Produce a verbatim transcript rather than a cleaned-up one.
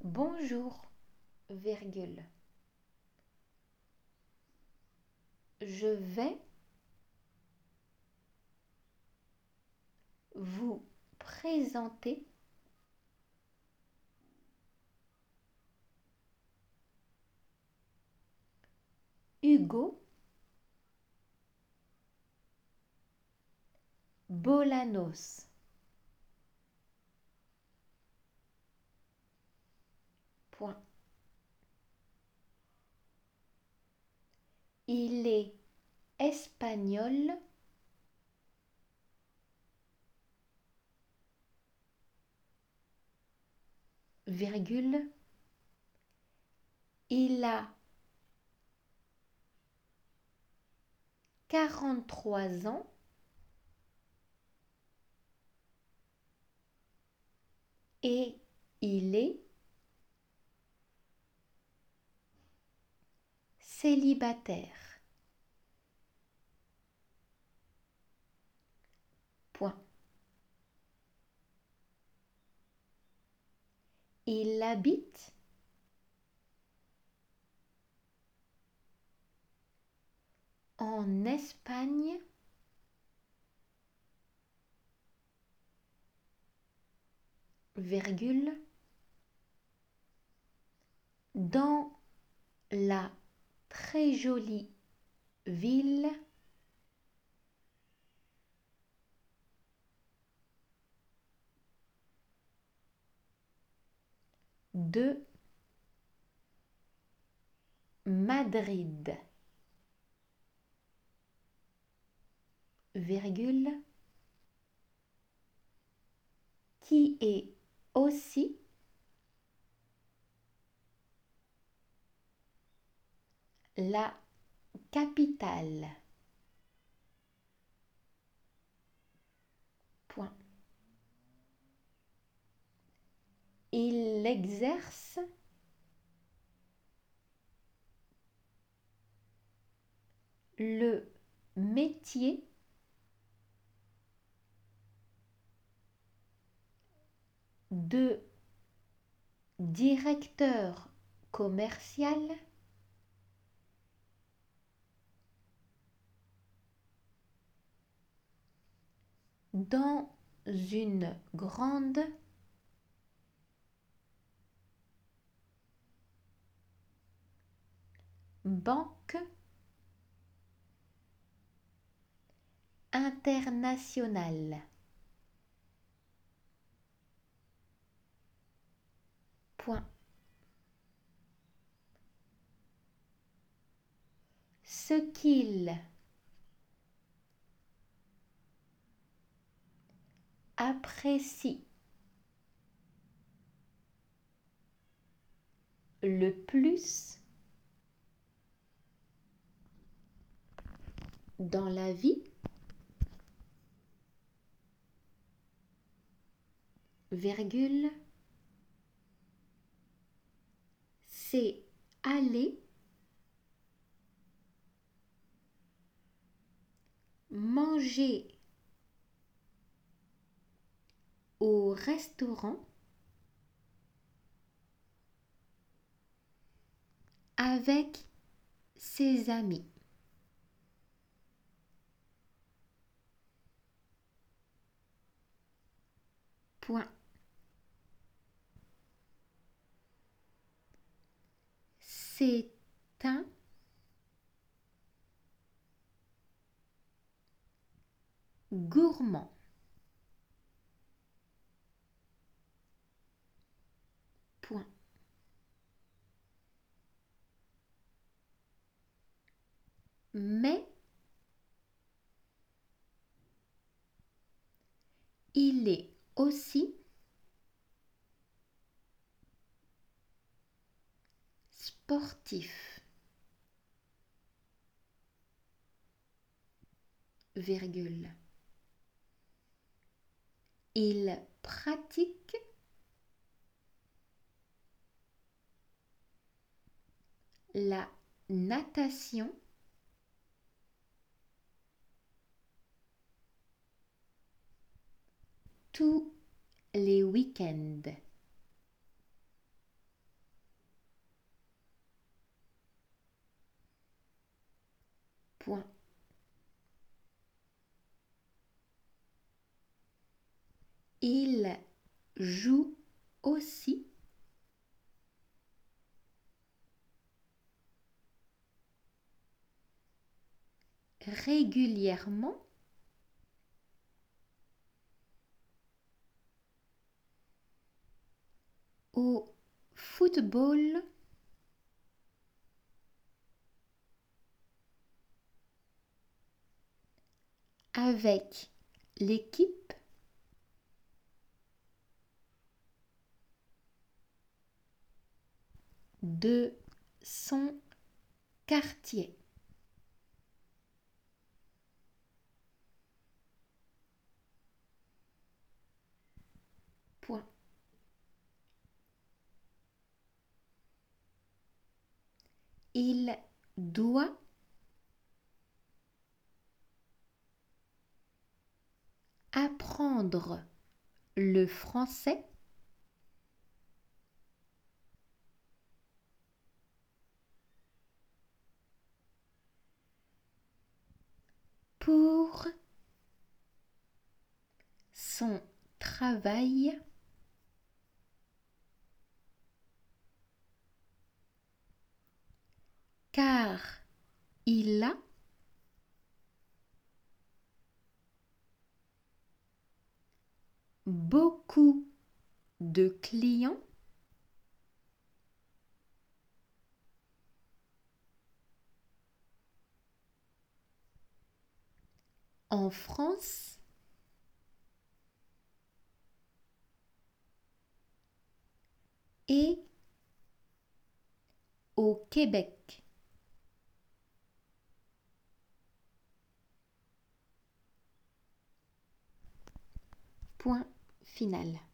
Bonjour, virgule. Je vais vous présenter Hugo Bolanos. Point. Il est espagnol, virgule. Il a quarante-trois ans et il est célibataire. Point. Il habite en Espagne, virgule, dans la très jolie ville de Madrid, virgule, qui est aussi la capitale. Point. Il exerce le métier de directeur commercial dans une grande banque internationale. Point. Ce qu'il apprécie le plus dans la vie, virgule, c'est aller manger au restaurant avec ses amis. Point. C'est un gourmand. Point. Mais il est aussi sportif, virgule. Il pratique la natation tous les week-ends. Point. Il joue aussi régulièrement au football avec l'équipe de son quartier. Point. Il doit apprendre le français pour son travail car il a beaucoup de clients en France et au Québec. Point final.